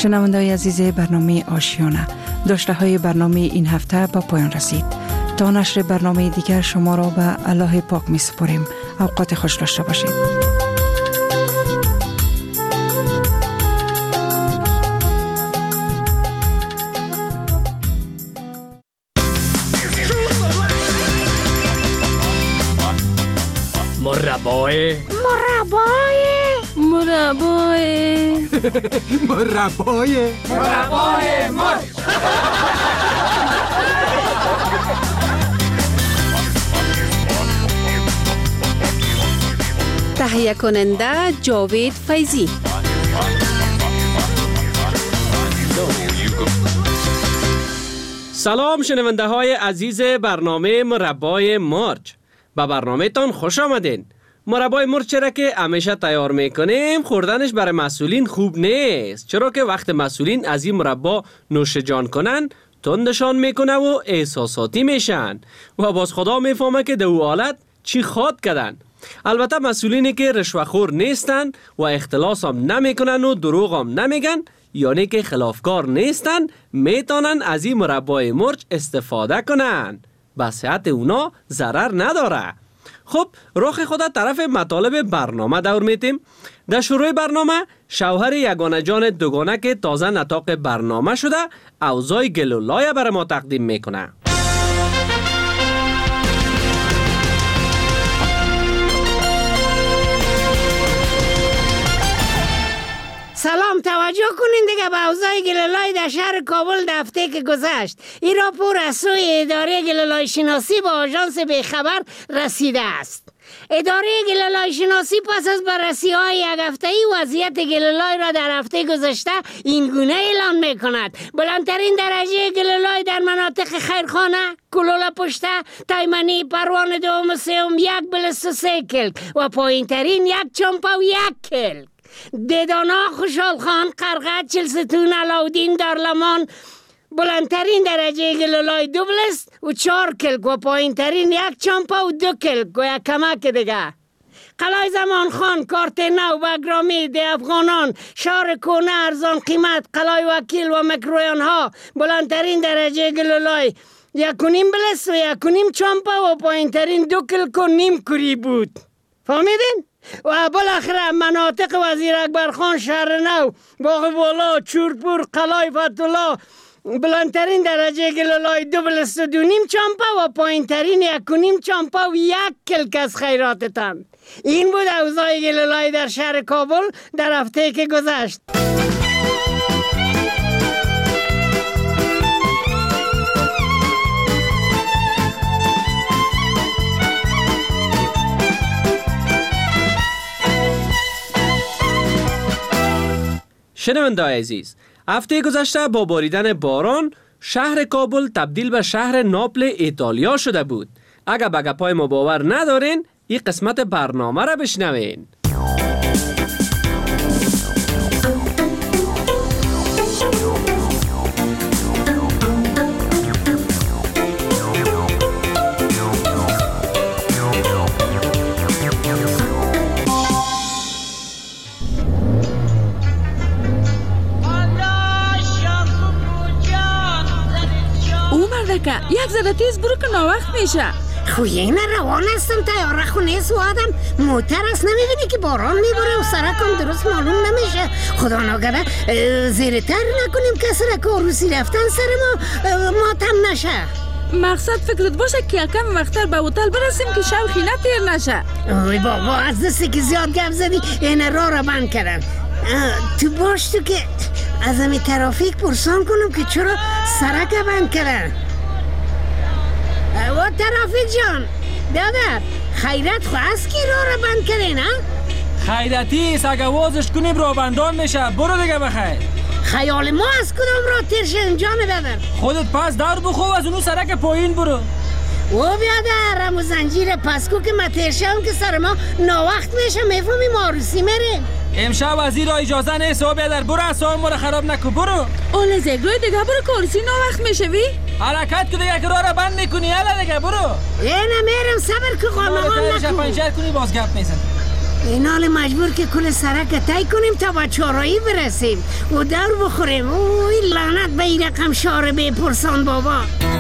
شنونده‌های عزیز برنامه آشیانه، داشته‌های برنامه این هفته با پایان رسید. تا نشر برنامه دیگر شما را به الله پاک می سپاریم. اوقات خوش داشته باشید. مربای مرچ. تهیه کننده جاوید فیضی. سلام شنونده های عزیز برنامه مربای مرچ. به برنامه تان خوش آمدین. مربای مرچ را که همیشه تیار میکنیم خوردنش برای مسئولین خوب نیست، چرا که وقت مسئولین از این مربا نوش جان کنن تندشان میکنه و احساساتی میشن و باز خدا میفهمه که در او حالت چی خواد کردن. البته مسئولینی که رشوه‌خور نیستن و اختلاس هم نمیکنن و دروغ هم نمیگن، یعنی که خلافکار نیستن، میتونن از این مربای مرچ استفاده کنن. به صحت اونا ضرر نداره. خب رخ خود طرف مطالب برنامه دور میتیم. در شروع برنامه شوهر یگانه جان دوگانه که تازه نطاق برنامه شده اوضاع گلولای برای ما تقدیم میکنه. سلام، توجه کنین دیگه به اوضاع گلولای در شهر کابل در هفته که گذشت. این راپور از سوی اداره گلولای شناسی با آژانس بیخبر رسیده است. اداره گلولای شناسی پس از بررسی‌های یک هفته‌ای وضعیت گلولای را در هفته گذشته این گونه اعلان می‌کند: بلندترین درجه گلولای در مناطق خیرخانه، کلوله پشته، تایمنی، پروان دوم و سوم 1.3 کلک و پایین‌ترین 1 چمپه و 1 کلک. دیدانا، خوشحال خان، قرقد، چلستون، علاودین، دارلمان بلندترین درجه گلولای 2 و 4 کلک و پایین‌ترین 1 چمپه و 2 کلک و یک کمک دیگه. قلعه زمان خان، کارت نو، بگرامی، دی افغانان، شهر کونه، ارزان قیمت، قلعه وکیل و مکرویان ها بلندترین درجه گلولای 1.5 و 1.5 چمپه و پایین‌ترین 2 کلک و نیم کوری بود. فهمیدین؟ و بالاخره مناطق وزیر اکبر خان، شهر نو، باغ بالا، چورپور، قلعه فتولا بلندترین درجه گلولای 2.5 چمپه و پایین‌ترین 1.5 چمپه و 1 کلک از خیراتتان. این بود اوضاع گلولای در شهر کابل در هفته که گذشت. شنونده عزیز، هفته گذشته با باریدن باران شهر کابل تبدیل به شهر ناپل ایتالیا شده بود. اگر به گپای ما باور ندارین، این قسمت برنامه را بشنوین. یک ذره تیز برو که ناوقت میشه. خویه روان هستم، تیاره خونه سوادم موتر است. نمیبینی که باران میباره و سرکم درست معلوم نمیشه. خدا ناگهه زیرتر نکنیم که سرک عروسی رفتن سر ما ماتم نشه. مقصد فکرت باشه که کم وقتر به هتل برسیم که شب خیلی تیر نشه. اوی بابا، از دستی که زیاد گپ زدی این راه را بند کردن. تو باش تو که از همی ترافیک پرسان کنم که چرا سرک بند کردن. و ترافیک جان دادر خیرت خواست که راه را بند کرده نه؟ خیرتی است، اگه وازش کنیم راه بندان میشه. برو دیگه بخیر. خیال ما از کدام راه تیر شدیم جان دادر؟ خودت پس دار بخو از اونو سرک پایین برو. و بیادر همو زنجیر پسکو که ما تیر شدیم که سر ما ناوقت میشه. میفهمی ما عروسی میریم. امشب از این را اجازه نیست. و بیادر برو اصلا ما را خراب نکن. برو اول زگروی دیگه برو که عروسی ناوقت میشه وی. حرکت که دیگه راه را بند میکنی. حالا دیگه برو. اینه میرم صبر که قانون نکن. پنچر کنی باز گپ میزن. این حال مجبور که کل سرک تای کنیم تا با چهارراهی برسیم و دور بخوریم. اوی لعنت به این رقم شاره بپرسان بابا.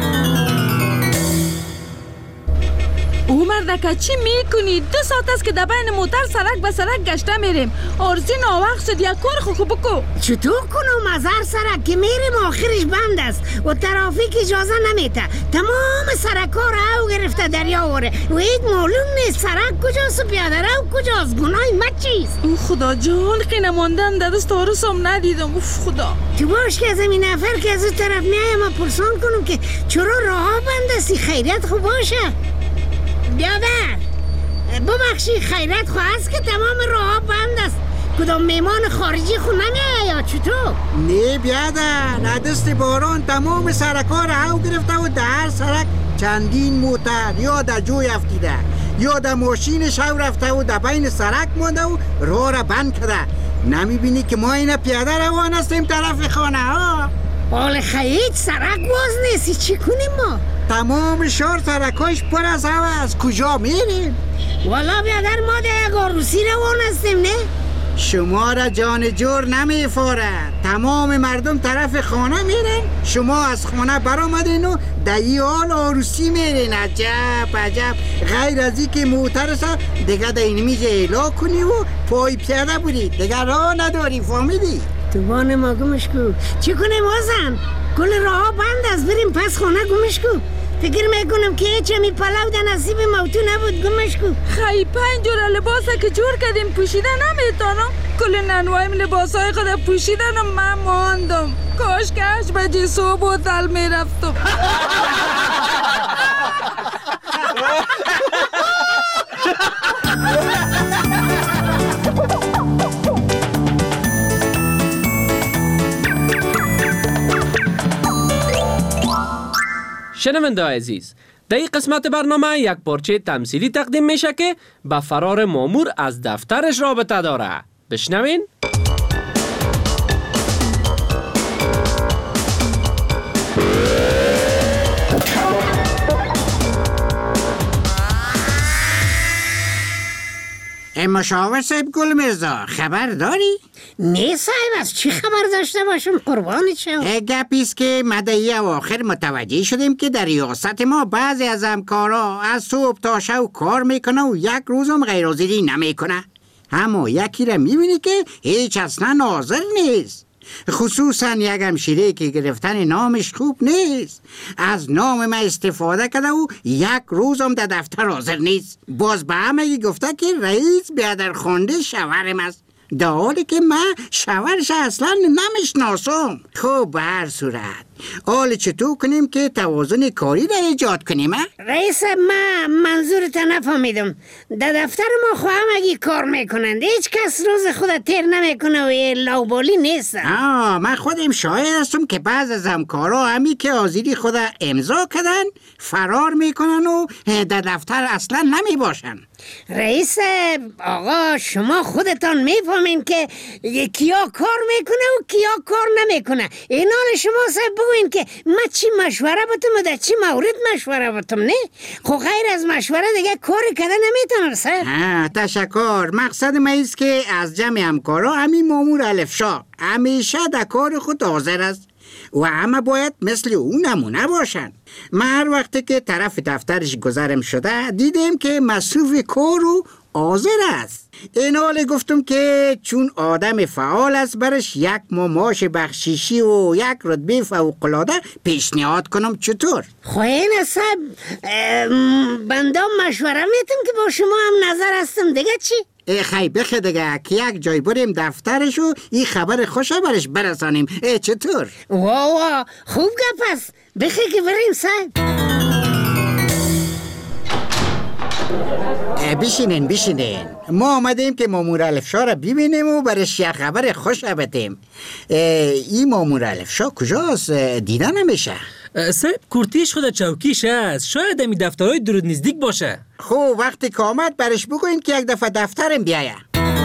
او مردکه چی میکنی؟ 2 ساعت است که در بین موتر سرک به سرک گشته میریم. آرزی ناوقت شد، یک کار خوب بکو. چطور کنم؟ از هر سرک که میریم آخرش بند است و ترافیک اجازه نمیده. تمام سرک ها رو گرفته دریا وره و هیچ معلوم نیست سرک کجاست و پیاده رو کجاست. گناهی من چیست؟ او خدا جان که نماندم در دست آرسم ندیدم. اوف خدا. تو باش که از این نفر که از اون طرف میایم پرسان کنم که چرا راه بند استی. خیریت خوب باشه بیادر. ببخشی خیرت خواهست که تمام راه بند است. کدام میمان خارجی خود نمیه یا چطور؟ نه بیادر، دست باران تمام سرک ها رو گرفته و در هر سرک چندین موتر یا در جوی افتیده یا در ماشینش رفته و در بین سرک مانده و راه را بند کرده. نمیبینی که ما این پیاده روان هستیم طرف خانه ها؟ حال خیلی سرک باز نیستی چی کنیم ما؟ تمام شهر سرکاش پر از هوا است. کجا میریم؟ والا بیادر ما در یک عروسی روان هستیم نه؟ شما را جان جور نمیفارد. تمام مردم طرف خانه میرن، شما از خانه برآمدین و در این حال عروسی میرین. عجب عجب. غیر از این که موترس دیگه در این میجه اعلا کنی و پای پیاده بودی دیگه راه نداری. فهمیدی؟ تو بان ما گمش کو. چی کنیم وزن؟ کل راه بند است. بریم پس خانه گمش کو. فکر میکنم که هیچ همی پلاو در نصیب موتو نبود. گمش کو. خیلی 5 جور لباسه که جور کردیم پوشیده نمیتونم. کل ننوایم لباسای خود پوشیدن و من ماندم. کاش که 8 بجه صبح هتل میرفتم. شنونده عزیز، در این قسمت برنامه یک پارچه تمثیلی تقدیم میشه که به فرار مامور از دفترش رابطه داره. بشنوین. مشاور صاحب گل مرزا خبر داری؟ نه صاحب، از چی خبر داشته باشم قربانت شم؟ گپیست که مدعی اواخر متوجه شدیم که در ریاست ما بعضی از همکارا از صبح تا شب کار میکنه و یک روزم غیرحاضری نمیکنه. اما یکی را میبینی که هیچ اصلا حاضر نیست. خصوصا یک همشیره که گرفتن نامش خوب نیست. از نام من استفاده کرده و یک روزم در دفتر حاضر نیست. باز به همه گفته که رئیس بیادر خونده شوهرم است، در حالی که من شوهرش اصلا نمیشناسم. خب به هر صورت حال چطور کنیم که توازن کاری را ایجاد کنیم؟ رئیس، من منظورت نفهمیدم. در دفتر ما خواهم اگه کار میکنند هیچ کس روز خود تیر نمیکنه و لوبالی نیست. من خودم شاهد هستم که بعض از همکارا همی که حاضری خود امضا کردن فرار میکنن و در دفتر اصلا نمی باشن. رئیس آقا، شما خودتان میفهمین که کیا کار میکنه و کیا کار نمیکنه. این حال شما صاحب بگوین که من چی مشوره بتم و در چی مورد مشوره بتم. نه خب غیر از مشوره دیگه کاری کده نمیتونم صاحب. تشکر. مقصد من ایست که از جمع همکارا همین مامور الفشا همیشه در کار خود حاضر است و همه باید مثل اون نمونه باشن. من هر وقتی که طرف دفترش گذرم شده دیدم که مصروف کار و حاضر است. این حال گفتم که چون آدم فعال است برش یک معاش بخشیشی و یک رتبه فوق‌العاده پیشنهاد کنم. چطور؟ خوین صاحب، بندم مشوره میتم که با شما هم نظر هستم. دیگه چی؟ خیلی بخه دیگه که یک جای بریم دفترش و این خبر خوشه برش برسانیم. چطور؟ واو خوب گپ است. بخه که بریم صاحب. بشینین. ما آمدیم که مامور الفشا را ببینیم و برش یک خبر خوش بدیم. این مامور الفشا کجاست؟ دیده نمیشه. صاحب کورتیش خود چوکیش است. شاید همی دفترهای دور نزدیک باشه. خب وقتی که آمد برش بگوین که یک دفعه دفترم بیایه.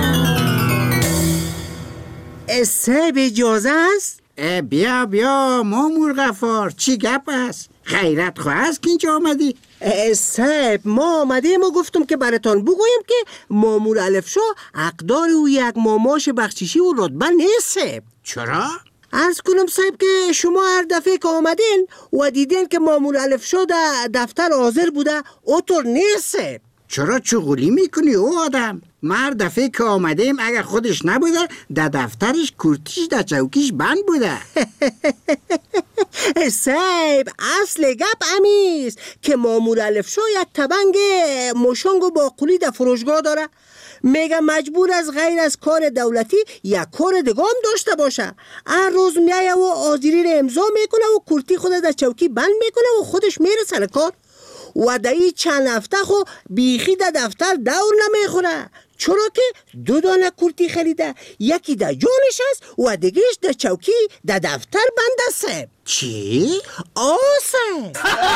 صاحب اجازه است؟ بیا مامور غفار، چی گپ است؟ خیرت خواه است که اینجا آمدی؟ صاحب ما آمدیم و گفتم که براتان بگویم که مامور الفشا اقدار او یک ماماش بخششی و رتبه نیست. چرا؟ عرض کنم صاحب که شما هر دفعه که آمدین و دیدین که مامور الفشا در دفتر حاضر بوده اوطور نیست. چرا چغولی میکنی او آدم؟ مرد دفعه که آمدیم اگر خودش نبوده در دفترش کورتیش در چوکیش بند بوده. صاحب اصل گپ امیست که مامور الفشا یک تبنگ مشنگ و باقولی در فروشگاه داره. میگه مجبور از غیر از کار دولتی یک کار دیگه هم داشته باشه. هر روز میایه و آذری رو امضا میکنه و کورتی خود در چوکی بند میکنه و خودش میره سر کار. و در این چند هفته خو بیخی در دفتر دور نمیخوره، چرا که 2 دانه کورتی خریده، یکی در جانش است و دیگهش در چوکی در دفتر بند است. چی؟ آسه.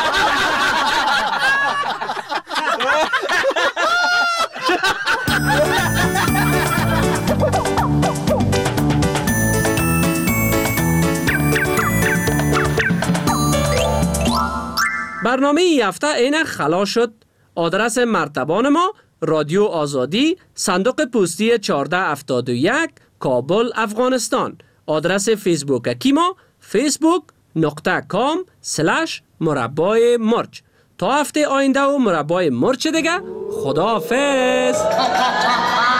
برنامه این هفته اینک خلاص شد. آدرس مرتبان ما رادیو آزادی، صندوق پستی 1471، کابل، افغانستان. آدرس فیسبوک اکی ما facebook.com/مربای مرچ. تا هفته آینده و مربای مرچ دیگه، خداحافظ.